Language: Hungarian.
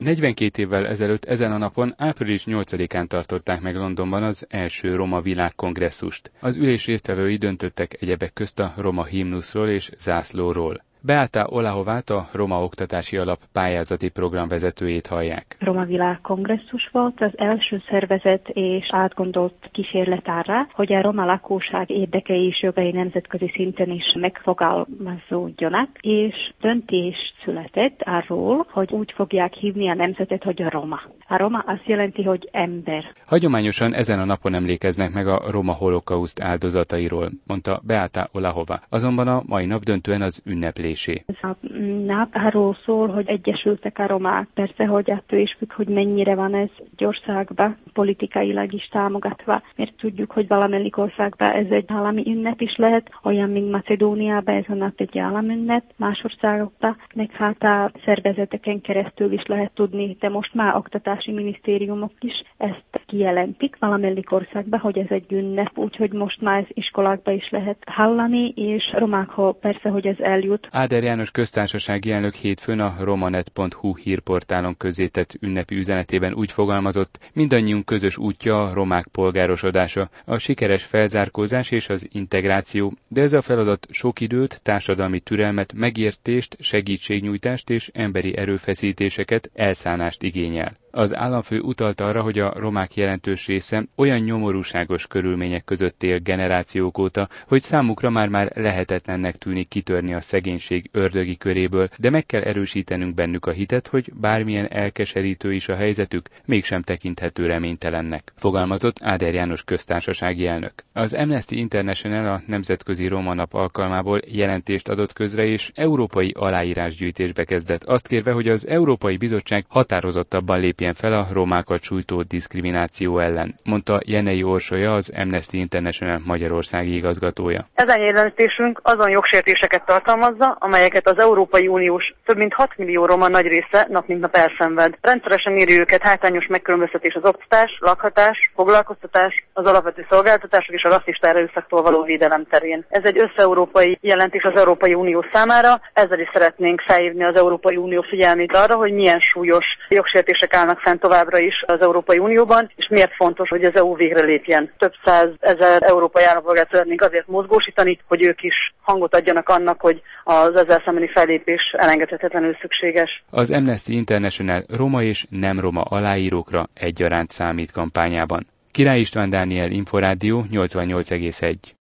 42 évvel ezelőtt ezen a napon, április 8-án tartották meg Londonban az első Roma világkongresszust. Az ülés résztvevői döntöttek egyebek közt a roma himnuszról és zászlóról. Beata Olahovát, a Roma Oktatási Alap pályázati programvezetőjét hallják. Roma világkongresszus volt az első szervezet és átgondolt kísérlet arra, hogy a roma lakóság érdekei és jogai nemzetközi szinten is megfogalmazódjanak, és döntés született arról, hogy úgy fogják hívni a nemzetet, hogy a roma. A roma azt jelenti, hogy ember. Hagyományosan ezen a napon emlékeznek meg a roma holokauszt áldozatairól, mondta Beata Olahova. Azonban a mai nap döntően az ünneplés. Ez a nap arról szól, hogy egyesültek a romák. Persze, hogy attól is függ, hogy mennyire van ez egy országban politikailag is támogatva, mert tudjuk, hogy valamelyik országban ez egy állami ünnep is lehet, olyan, mint Macedóniában ez a nap egy államünnep, más országokban, meg hát a szervezeteken keresztül is lehet tudni, de most már oktatási minisztériumok is ezt kijelentik valamelyik országban, hogy ez egy ünnep, úgyhogy most már ez iskolákban is lehet hallani, és romákhoz persze, hogy ez eljut. Áder János köztársasági elnök hétfőn a romanet.hu hírportálon közzétett ünnepi üzenetében úgy fogalmazott, mindannyiunk közös útja a romák polgárosodása, a sikeres felzárkózás és az integráció, de ez a feladat sok időt, társadalmi türelmet, megértést, segítségnyújtást és emberi erőfeszítéseket, elszánást igényel. Az államfő utalt arra, hogy a romák jelentős része olyan nyomorúságos körülmények között él generációk óta, hogy számukra már lehetetlennek tűnik kitörni a szegénység ördögi köréből, de meg kell erősítenünk bennük a hitet, hogy bármilyen elkeserítő is a helyzetük, mégsem tekinthető reménytelennek, fogalmazott Áder János köztársasági elnök. Az Amnesty International a Nemzetközi Roma Nap alkalmából jelentést adott közre, és európai aláírásgyűjtésbe kezdett, azt kérve, hogy az Európai Bizottság határozottabban lépjen fel a romákat sújtó diszkrimináció ellen, mondta Jenei Orsolya, az Amnesty International magyarországi igazgatója. Ezen jelentésünk azon jogsértéseket tartalmazza, amelyeket az Európai Uniós több mint 6 millió roma nagy része nap mint nap elszenved. Rendszeresen éri őket hátrányos megkülönböztetés az oktatás, lakhatás, foglalkoztatás, az alapvető szolgáltatások és a rasszista erőszaktól való védelem terén. Ez egy összeurópai jelentés az Európai Unió számára, ezzel is szeretnénk felhívni az Európai Unió figyelmét arra, hogy milyen súlyos jogsértések állnak fenn továbbra is az Európai Unióban, és miért fontos, hogy az EU végre lépjen. Több 100 000 európai állampolgárt szeretnénk azért mozgósítani, hogy ők is hangot adjanak annak, hogy az ezzel szembeni fellépés elengedhetetlenül szükséges. Az Amnesty International roma és nem roma aláírókra egyaránt számít kampányában. Király István Dániel, Inforádió 88,1.